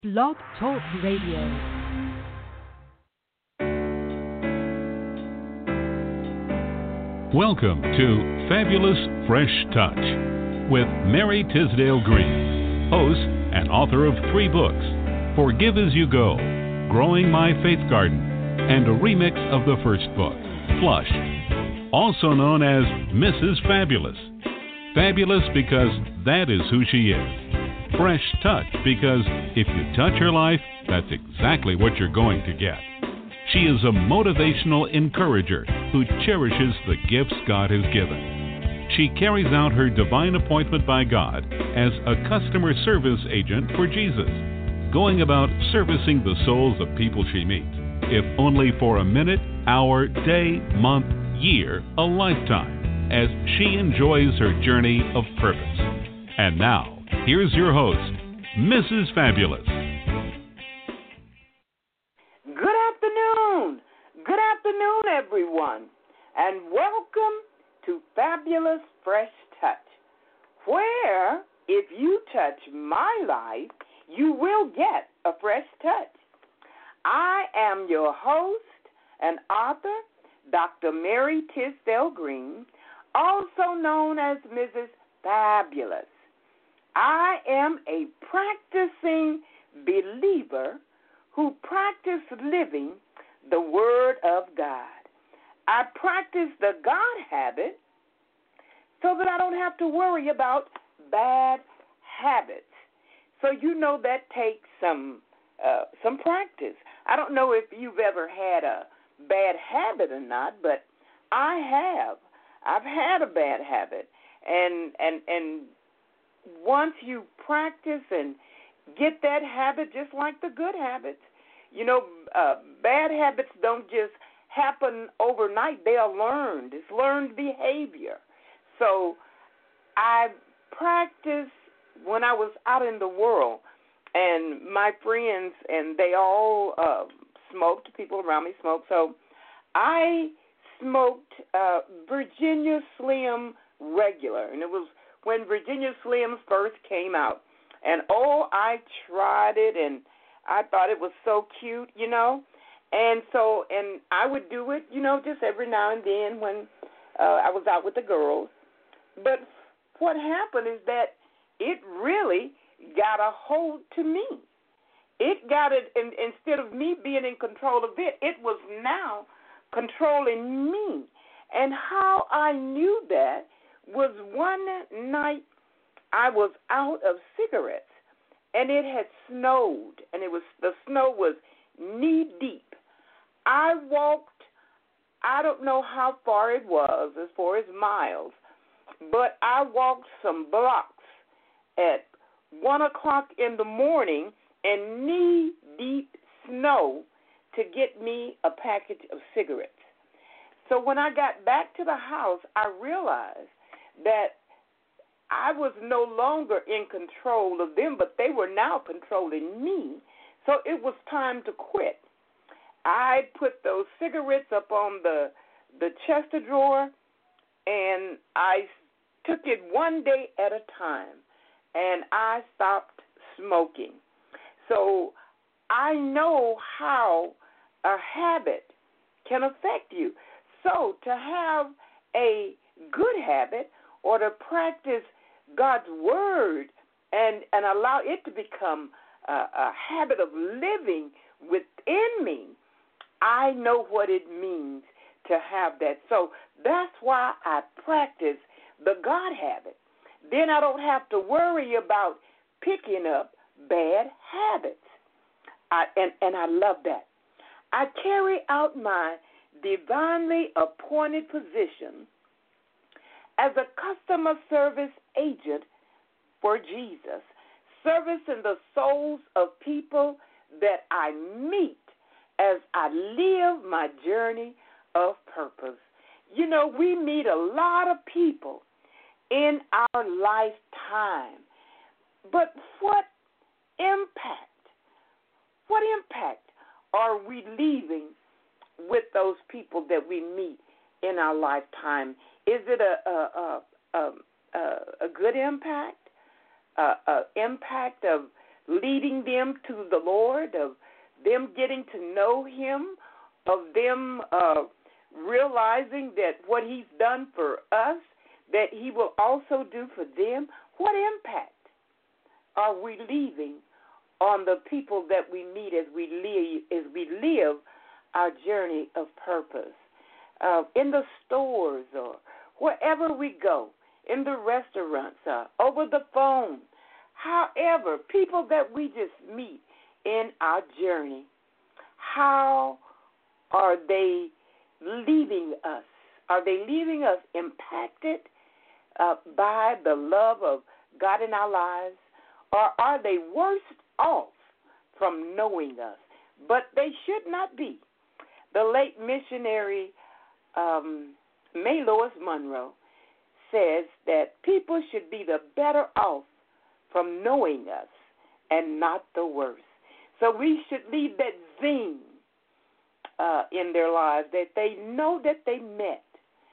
Blog Talk Radio. Welcome to Fabulous Fresh Touch with Mary Tisdale Green, host and author of 3 books, Forgive As You Go, Growing My Faith Garden, and a remix of the first book, Flush, also known as Mrs. Fabulous. Fabulous because that is who she is. Fresh Touch because if you touch her life, that's exactly what you're going to get. She is a motivational encourager who cherishes the gifts God has given. She carries out her divine appointment by God as a customer service agent for Jesus, going about servicing the souls of people she meets, if only for a minute, hour, day, month, year, a lifetime, as she enjoys her journey of purpose. And now, here's your host, Mrs. Fabulous. Good afternoon, everyone, and welcome to Fabulous Fresh Touch, where if you touch my life, you will get a fresh touch. I am your host and author, Dr. Mary Tisdale Green, also known as Mrs. Fabulous. I am a practicing believer who practice living the Word of God. I practice the God habit so that I don't have to worry about bad habits. So you know that takes some practice. I don't know if you've ever had a bad habit or not, but I have. I've had a bad habit, and once you practice and get that habit, just like the good habits, you know, bad habits don't just happen overnight. They are learned. It's learned behavior. So I practiced when I was out in the world, and my friends, and they all smoked. People around me smoked. So I smoked Virginia Slim regular, and it was when Virginia Slims first came out. And, I tried it, and I thought it was so cute, you know. And I would do it, you know, just every now and then when I was out with the girls. But what happened is that it really got a hold to me. It got it, and instead of me being in control of it, it was now controlling me. And how I knew that was one night I was out of cigarettes, and it had snowed, and the snow was knee deep. I walked, I don't know how far it was as far as miles, but I walked some blocks at 1 o'clock in the morning in knee deep snow to get me a package of cigarettes. So when I got back to the house, I realized that I was no longer in control of them, but they were now controlling me. So it was time to quit. I put those cigarettes up on the chest of drawer, and I took it one day at a time, and I stopped smoking. So I know how a habit can affect you. So to have a good habit, or to practice God's Word and allow it to become a habit of living within me, I know what it means to have that. So that's why I practice the God habit. Then I don't have to worry about picking up bad habits. And I love that. I carry out my divinely appointed position as a customer service agent for Jesus, servicing the souls of people that I meet as I live my journey of purpose. You know, we meet a lot of people in our lifetime, but what impact are we leaving with those people that we meet in our lifetime? Is it a good impact? Impact of leading them to the Lord, of them getting to know Him, of them realizing that what He's done for us, that He will also do for them. What impact are we leaving on the people that we meet as we live our journey of purpose? In the stores or wherever we go, in the restaurants, over the phone, however, people that we just meet in our journey, how are they leaving us? Are they leaving us impacted by the love of God in our lives, or are they worse off from knowing us? But they should not be. The late missionary May Lois Monroe says that people should be the better off from knowing us and not the worse. So we should leave that zing in their lives, that they know that they met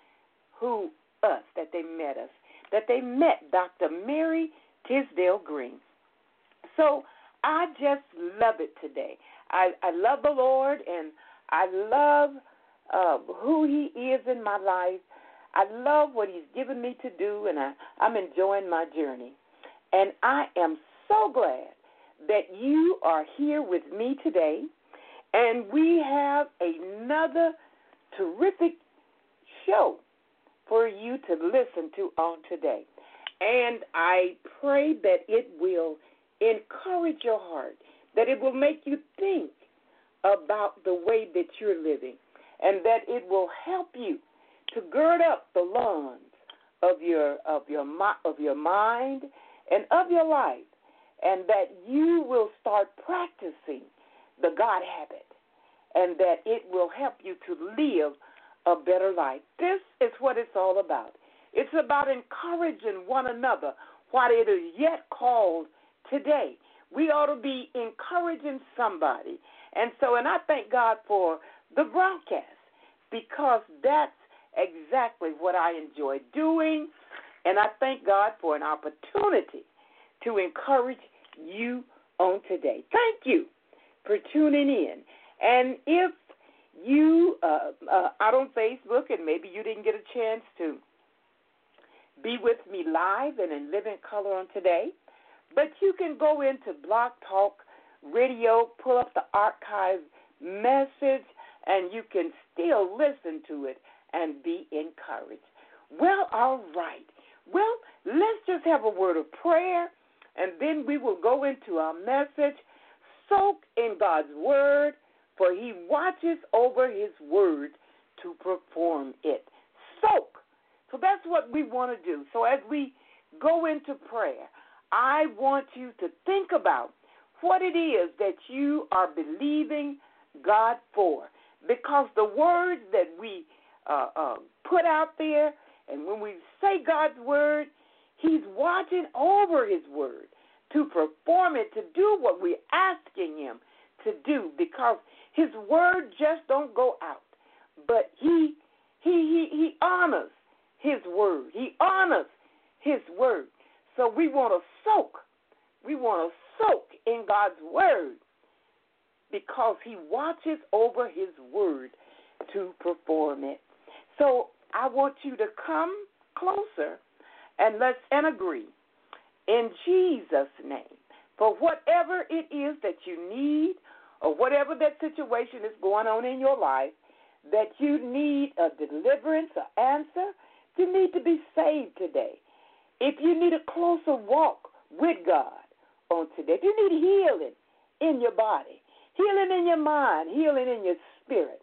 that they met Dr. Mary Tisdale Green. So I just love it today. I love the Lord, and I love who He is in my life. I love what He's given me to do, and I'm enjoying my journey. And I am so glad that you are here with me today, and we have another terrific show for you to listen to on today. And I pray that it will encourage your heart, that it will make you think about the way that you're living, and that it will help you to gird up the loins of your mind and of your life, and that you will start practicing the God habit, and that it will help you to live a better life. This is what it's all about. It's about encouraging one another while it is yet called today. We ought to be encouraging somebody. And I thank God for the broadcast, because that's exactly what I enjoy doing. And I thank God for an opportunity to encourage you on today. Thank you for tuning in. And if you out on Facebook and maybe you didn't get a chance to be with me live and in living color on today, but you can go into Blog Talk Radio, pull up the archive message, and you can still listen to it and be encouraged. Well, all right. Well, let's just have a word of prayer, and then we will go into our message. Soak in God's word, for He watches over His word to perform it. Soak. So that's what we want to do. So as we go into prayer, I want you to think about what it is that you are believing God for. Because the words that we put out there, and when we say God's word, He's watching over His word to perform it, to do what we're asking Him to do, because His word just don't go out, but He honors His word. He honors His word. So we want to soak. We want to soak in God's word, because He watches over His word to perform it. So I want you to come closer and let's agree in Jesus' name for whatever it is that you need, or whatever that situation is going on in your life, that you need a deliverance, an answer. You need to be saved today. If you need a closer walk with God on today, if you need healing in your body, healing in your mind, healing in your spirit,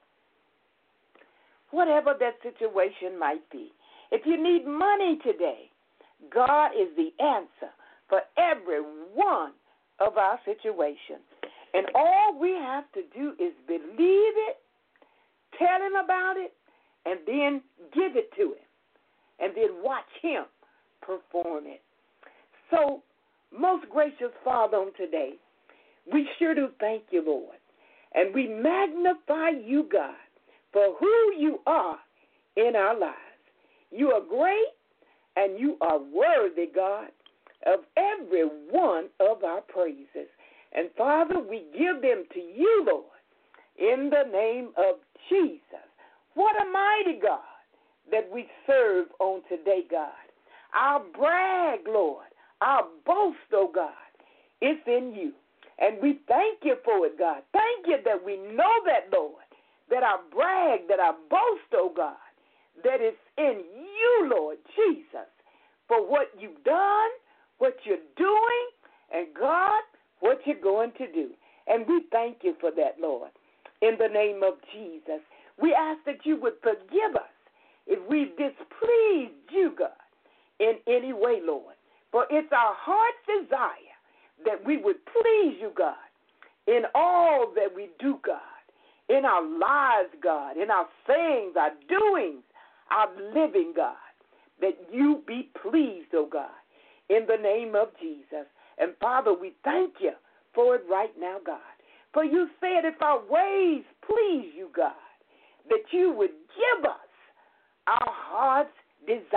whatever that situation might be. If you need money today, God is the answer for every one of our situations. And all we have to do is believe it, tell Him about it, and then give it to Him, and then watch Him perform it. So, most gracious Father, on today, we sure do thank you, Lord. And we magnify you, God, for who you are in our lives. You are great, and you are worthy, God, of every one of our praises. And, Father, we give them to you, Lord, in the name of Jesus. What a mighty God that we serve on today, God. Our brag, Lord, our boast, oh God, is in you. And we thank you for it, God. Thank you that we know that, Lord, that our brag, that our boast, oh God, that it's in you, Lord Jesus, for what you've done, what you're doing, and, God, what you're going to do. And we thank you for that, Lord. In the name of Jesus, we ask that you would forgive us if we've displeased you, God, in any way, Lord. For it's our heart's desire that we would please you, God, in all that we do, God, in our lives, God, in our sayings, our doings, our living, God, that you be pleased, oh God, in the name of Jesus. And, Father, we thank you for it right now, God. For you said if our ways please you, God, that you would give us our heart's desires.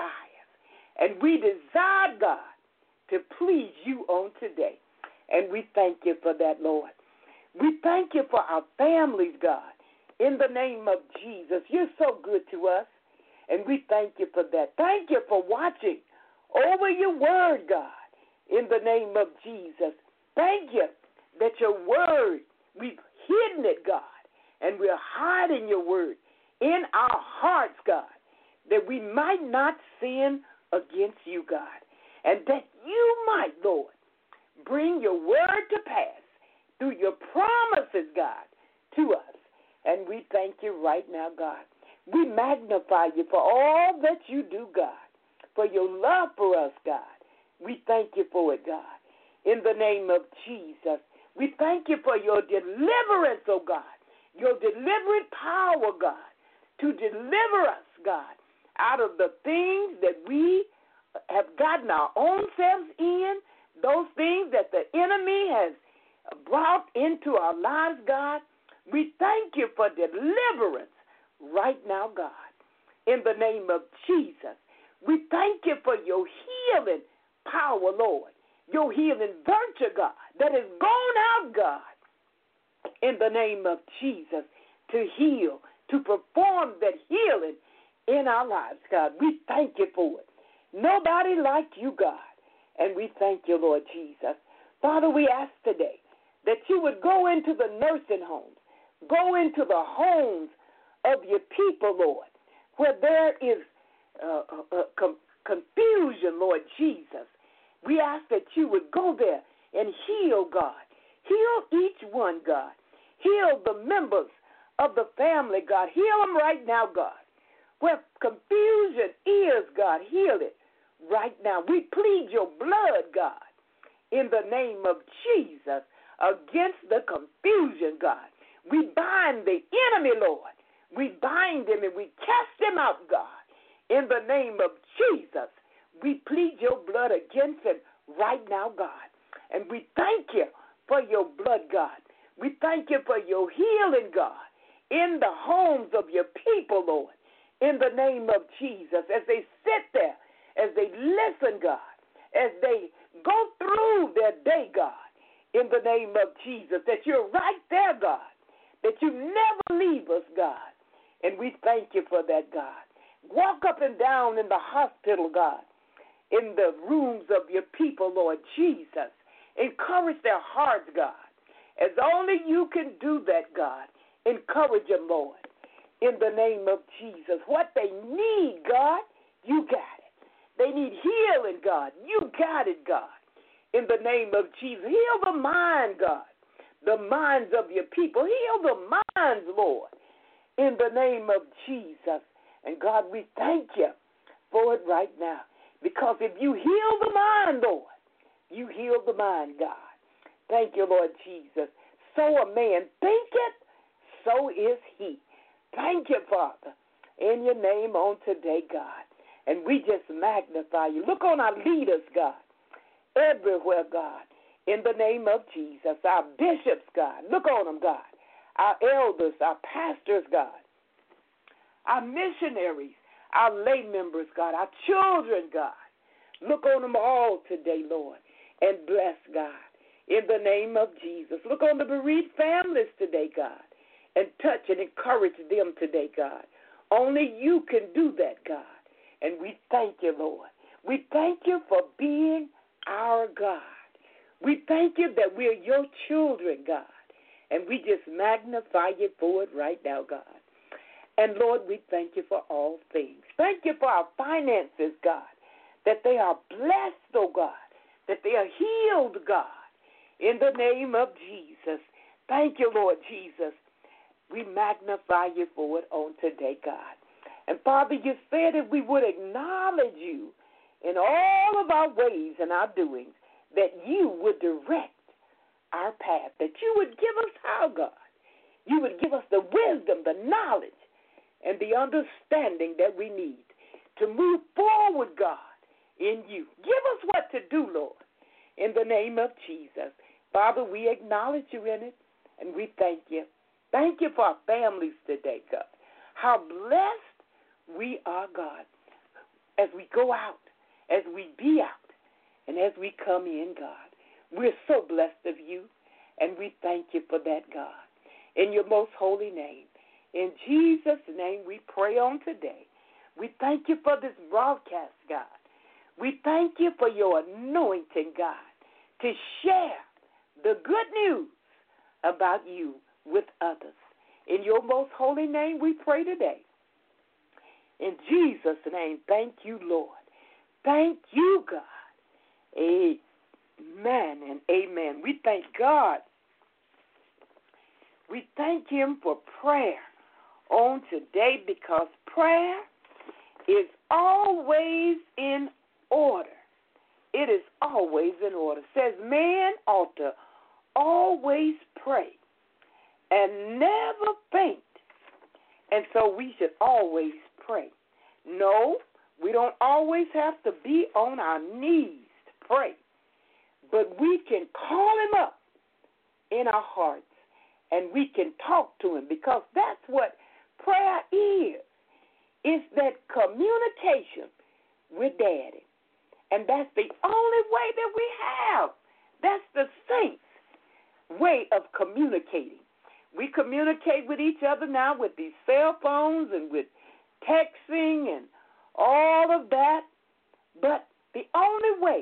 And we desire, God, to please you on today. And we thank you for that, Lord. We thank you for our families, God, in the name of Jesus. You're so good to us, and we thank you for that. Thank you for watching over your word, God, in the name of Jesus. Thank you that your word, we've hidden it, God, and we're hiding your word in our hearts, God, that we might not sin against you, God, and that you might, Lord, bring your word to pass through your promises, God, to us. And we thank you right now, God. We magnify you for all that you do, God, for your love for us, God. We thank you for it, God. In the name of Jesus, we thank you for your deliverance, oh God, your deliberate power, God, to deliver us, God, out of the things that we have gotten our own selves in, those things that the enemy has brought into our lives, God. We thank you for deliverance right now, God, in the name of Jesus. We thank you for your healing power, Lord, your healing virtue, God, that has gone out, God, in the name of Jesus, to heal, to perform that healing in our lives, God. We thank you for it. Nobody like you, God, and we thank you, Lord Jesus. Father, we ask today that you would go into the nursing homes, go into the homes of your people, Lord, where there is confusion, Lord Jesus. We ask that you would go there and heal, God. Heal each one, God. Heal the members of the family, God. Heal them right now, God. Where confusion is, God, heal it right now. We plead your blood, God, in the name of Jesus, against the confusion, God. We bind the enemy, Lord. We bind him and we cast him out, God, in the name of Jesus. We plead your blood against him right now, God. And we thank you for your blood, God. We thank you for your healing, God, in the homes of your people, Lord, in the name of Jesus, as they sit there, as they listen, God, as they go through their day, God, in the name of Jesus, that you're right there, God, that you never leave us, God. And we thank you for that, God. Walk up and down in the hospital, God, in the rooms of your people, Lord Jesus. Encourage their hearts, God, as only you can do that, God. Encourage them, Lord, in the name of Jesus. What they need, God, you got it. They need healing, God. You got it, God, in the name of Jesus. Heal the mind, God, the minds of your people. Heal the minds, Lord, in the name of Jesus. And, God, we thank you for it right now. Because if you heal the mind, Lord, you heal the mind, God. Thank you, Lord Jesus. So a man thinketh, so is he. Thank you, Father, in your name on today, God. And we just magnify you. Look on our leaders, God, everywhere, God, in the name of Jesus. Our bishops, God, look on them, God. Our elders, our pastors, God. Our missionaries, our lay members, God. Our children, God. Look on them all today, Lord, and bless, God, in the name of Jesus. Look on the bereaved families today, God, and touch and encourage them today, God. Only you can do that, God. And we thank you, Lord. We thank you for being our God. We thank you that we're your children, God. And we just magnify you for it right now, God. And, Lord, we thank you for all things. Thank you for our finances, God, that they are blessed, oh God, that they are healed, God, in the name of Jesus. Thank you, Lord Jesus. We magnify you for it on today, God. And, Father, you said if we would acknowledge you in all of our ways and our doings, that you would direct our path, that you would give us how, God. You would give us the wisdom, the knowledge, and the understanding that we need to move forward, God, in you. Give us what to do, Lord, in the name of Jesus. Father, we acknowledge you in it, and we thank you. Thank you for our families today, God. How blessed we are, God, as we go out, as we be out, and as we come in, God. We're so blessed of you, and we thank you for that, God. In your most holy name, in Jesus' name we pray on today. We thank you for this broadcast, God. We thank you for your anointing, God, to share the good news about you with others. In your most holy name we pray today. In Jesus' name, thank you, Lord. Thank you, God. Amen and amen. We thank God. We thank him for prayer on today, because prayer is always in order. It is always in order. It says man ought to always pray and never faint. And so we should always pray. No, we don't always have to be on our knees to pray. But we can call him up in our hearts, and we can talk to him, because that's what prayer is. It's that communication with Daddy. And that's the only way that we have. That's the saints' way of communicating. We communicate with each other now with these cell phones and with texting and all of that. But the only way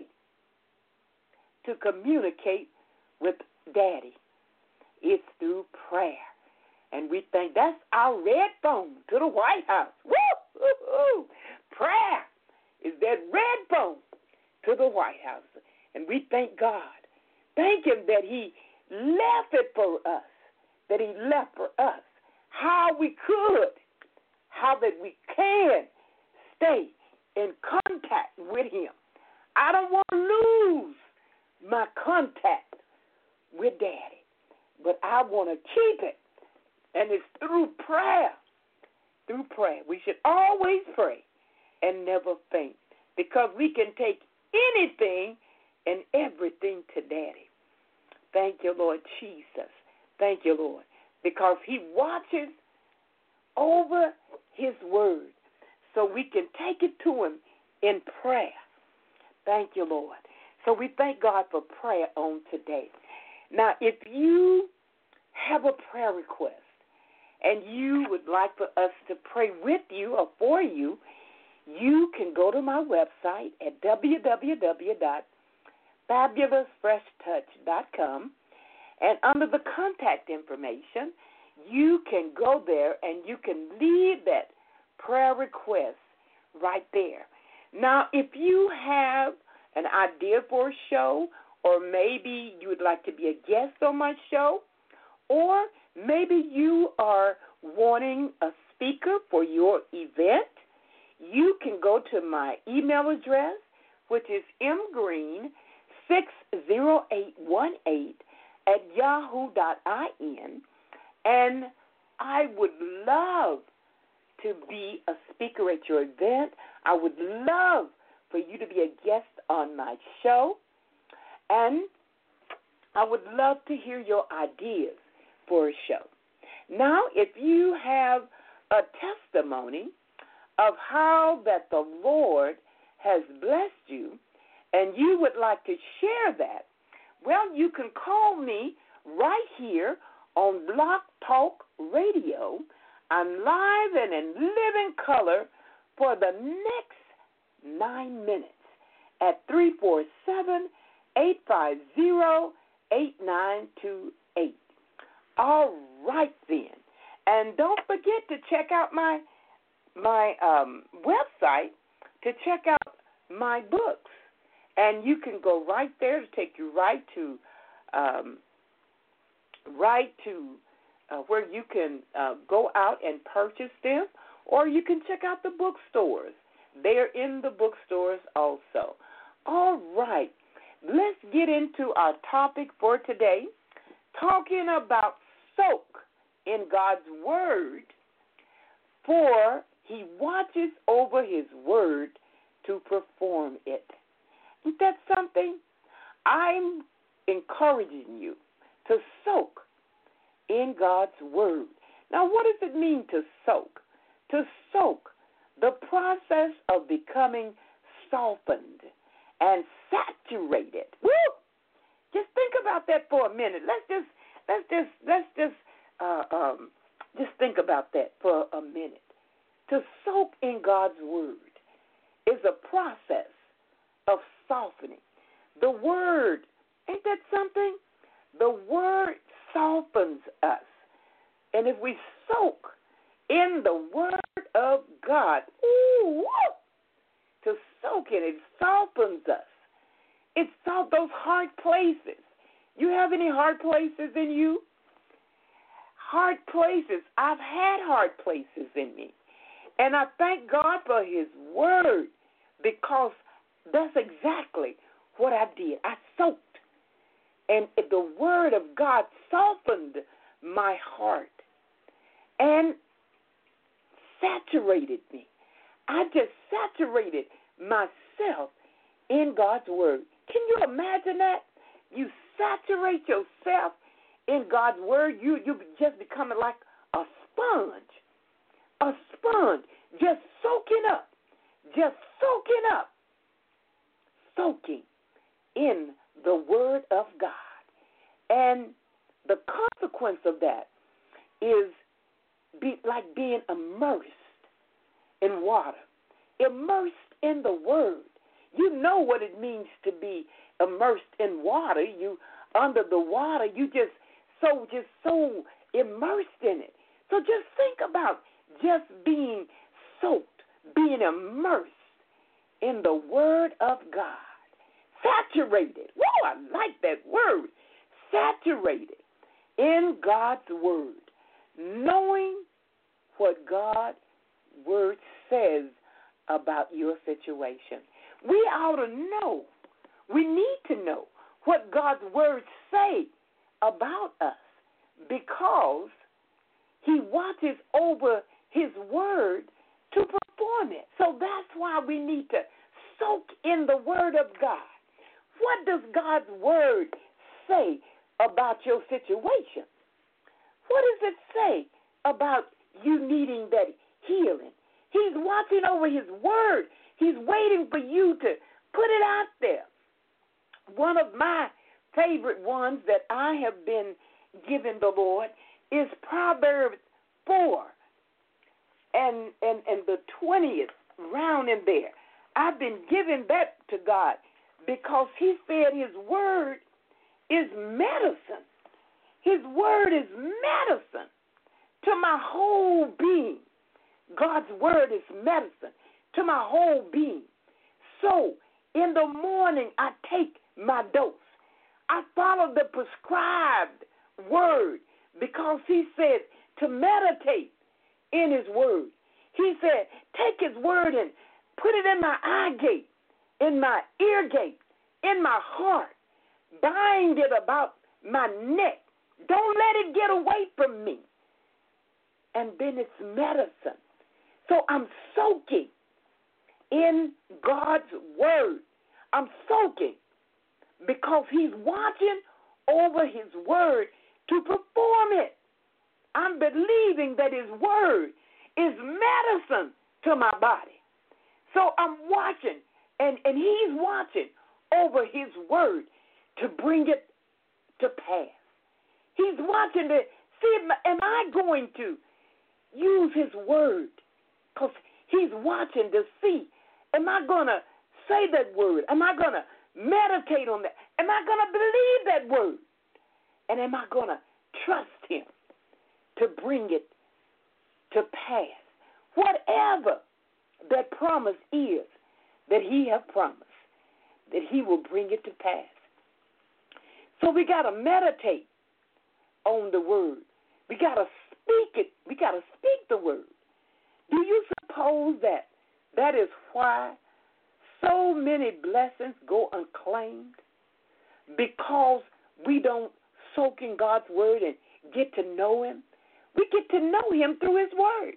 to communicate with Daddy is through prayer. And we think that's our red phone to the White House. Woo! Prayer is that red phone to the White House. And we thank God. Thank him that he left it for us, that he left for us how we could, how that we can stay in contact with him. I don't want to lose my contact with Daddy, but I want to keep it. And it's through prayer. Through prayer. We should always pray and never faint, because we can take anything and everything to Daddy. Thank you, Lord Jesus. Thank you, Lord, because he watches over his word so we can take it to him in prayer. Thank you, Lord. So we thank God for prayer on today. Now, if you have a prayer request and you would like for us to pray with you or for you, you can go to my website at www.fabulousfreshtouch.com, and under the contact information, you can go there and you can leave that prayer request right there. Now, if you have an idea for a show, or maybe you would like to be a guest on my show, or maybe you are wanting a speaker for your event, you can go to my email address, which is mgreen60818@yahoo.in, and I would love to be a speaker at your event. I would love for you to be a guest on my show, and I would love to hear your ideas for a show. Now, if you have a testimony of how that the Lord has blessed you, and you would like to share that Well, you can call me right here on Blog Talk Radio. I'm live and in living color for the next 9 minutes at 347-850-8928. All right, then. And don't forget to check out my website to check out my books. And you can go right there to take you right to where you can go out and purchase them, or you can check out the bookstores. They're in the bookstores also. All right, let's get into our topic for today, talking about soak in God's Word, for He watches over His Word to perform it. Isn't that something? I'm encouraging you to soak in God's Word. Now, what does it mean to soak? To soak, the process of becoming softened and saturated. Woo! Just think about that for a minute. Let's just think about that for a minute. To soak in God's Word is a process of softening. The Word, ain't that something? The Word softens us. And if we soak in the Word of God, to soak in it softens us. It softens those hard places. You have any hard places in you? Hard places. I've had hard places in me. And I thank God for His Word, because that's exactly what I did. I soaked. And the Word of God softened my heart and saturated me. I just saturated myself in God's Word. Can you imagine that? You saturate yourself in God's Word, you just becoming like a sponge. A sponge, just soaking up. Soaking in the Word of God. And the consequence of that is like being immersed in water, immersed in the Word. You know what it means to be immersed in water. You under the water, you just so immersed in it. So just think about just being soaked, being immersed in the Word of God. Saturated. Woo, I like that word. Saturated in God's Word. Knowing what God's Word says about your situation. We ought to know. We need to know what God's Word say about us, because He watches over His Word to perform it. So that's why we need to soak in the Word of God. What does God's Word say about your situation? What does it say about you needing that healing? He's watching over His Word. He's waiting for you to put it out there. One of my favorite ones that I have been given the Lord is Proverbs 4 and the 20th round in there. I've been giving that to God because He said His Word is medicine. His Word is medicine to my whole being. God's Word is medicine to my whole being. So in the morning, I take my dose. I follow the prescribed Word because He said to meditate in His Word. He said, take His Word and put it in my eye gate, in my ear gate, in my heart. Bind it about my neck. Don't let it get away from me. And then it's medicine. So I'm soaking in God's Word. I'm soaking because He's watching over His Word to perform it. I'm believing that His Word is medicine to my body. So I'm watching, and He's watching over His Word to bring it to pass. He's watching to see, am I going to use his word? Because he's watching to see, am I going to say that word? Am I going to meditate on that? Am I going to believe that word? And am I going to trust him to bring it to pass? Whatever that promise is that he has promised, that he will bring it to pass. So we got to meditate on the word. We got to speak it. We got to speak the word. Do you suppose that is why so many blessings go unclaimed? Because we don't soak in God's word and get to know him? We get to know him through his word.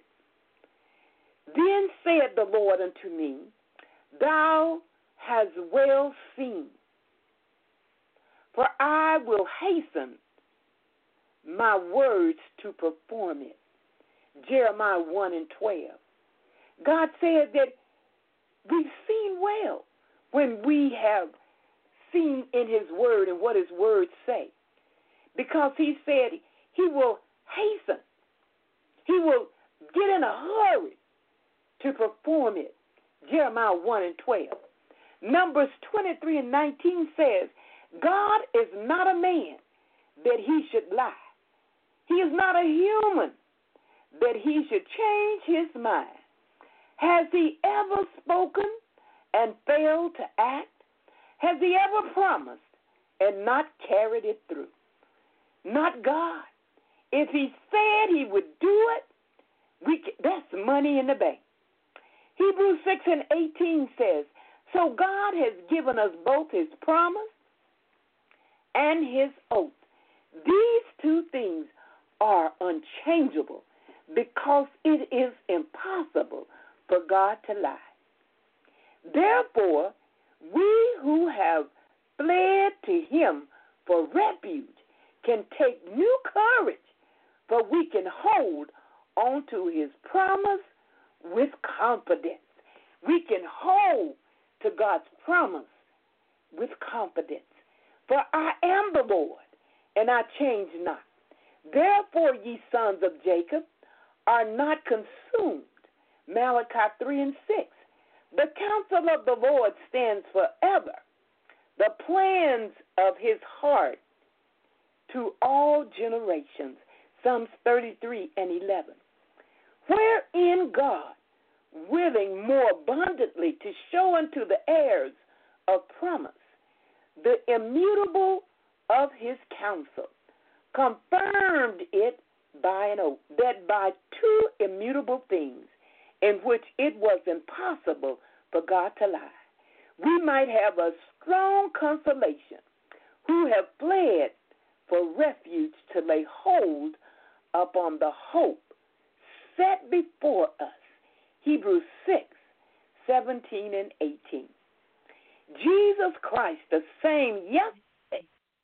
Then said the Lord unto me, thou hast well seen, for I will hasten my words to perform it. Jeremiah 1:12. God said that we've seen well when we have seen in his word and what his words say. Because he said he will hasten. He will get in a hurry to perform it. Jeremiah 1:12. Numbers 23:19 says, God is not a man that he should lie. He is not a human that he should change his mind. Has he ever spoken and failed to act? Has he ever promised and not carried it through? Not God. If he said he would do it, that's money in the bank. Hebrews 6:18 says, so God has given us both his promise and his oath. These two things are unchangeable because it is impossible for God to lie. Therefore, we who have fled to him for refuge can take new courage, for we can hold on to his promise with confidence. We can hold to God's promise with confidence. For I am the Lord, and I change not. Therefore, ye sons of Jacob are not consumed. Malachi 3:6. The counsel of the Lord stands forever, the plans of his heart to all generations. Psalms 33:11. Wherein God, willing more abundantly to show unto the heirs of promise the immutable of his counsel, confirmed it by an oath, that by two immutable things in which it was impossible for God to lie, we might have a strong consolation who have fled for refuge to lay hold upon the hope set before us. Hebrews 6:17 and 18. Jesus Christ, the same yesterday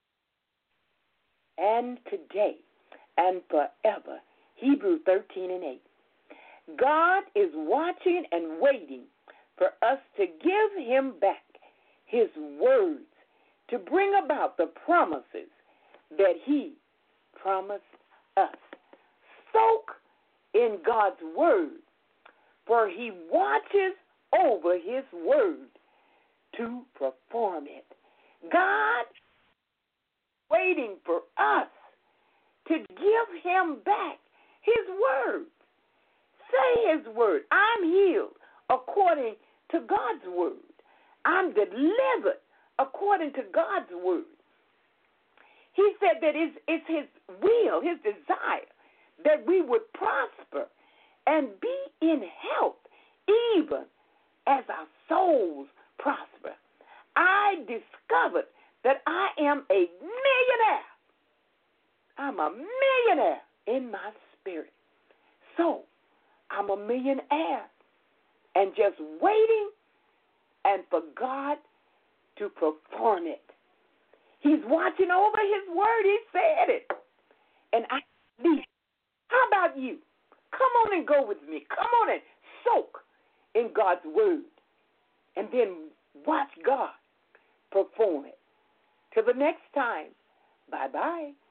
and today and forever. Hebrews 13 and 8. God is watching and waiting for us to give him back his words to bring about the promises that he promised us. Soak in God's word, for he watches over his word to perform it. God waiting for us to give him back his word. Say his word. I'm healed according to God's word. I'm delivered according to God's word. He said that it's his will, his desire, that we would prosper and be in health, even as our souls prosper. I discovered that I am a millionaire. I'm a millionaire in my spirit. So, I'm a millionaire and just waiting and for God to perform it. He's watching over his word. He said it. And I believe. How about you? Come on and go with me. Come on and soak in God's word. And then watch God perform it Till the next time, bye-bye.